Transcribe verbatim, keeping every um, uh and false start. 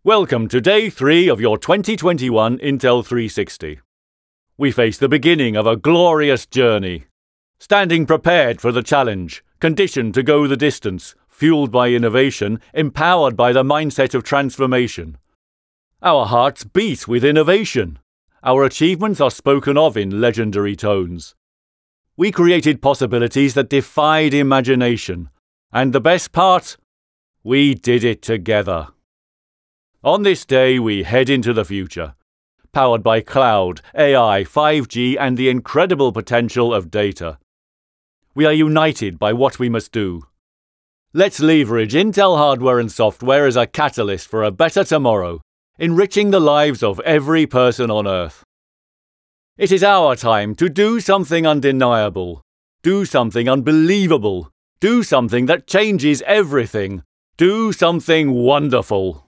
Welcome to day three of your twenty twenty-one Intel three sixty. We face the beginning of a glorious journey. Standing prepared for the challenge, conditioned to go the distance, fueled by innovation, empowered by the mindset of transformation. Our hearts beat with innovation. Our achievements are spoken of in legendary tones. We created possibilities that defied imagination. And the best part? We did it together. On this day, we head into the future, powered by cloud, A I, five G, and the incredible potential of data. We are united by what we must do. Let's leverage Intel hardware and software as a catalyst for a better tomorrow, enriching the lives of every person on Earth. It is our time to do something undeniable, do something unbelievable, do something that changes everything, do something wonderful.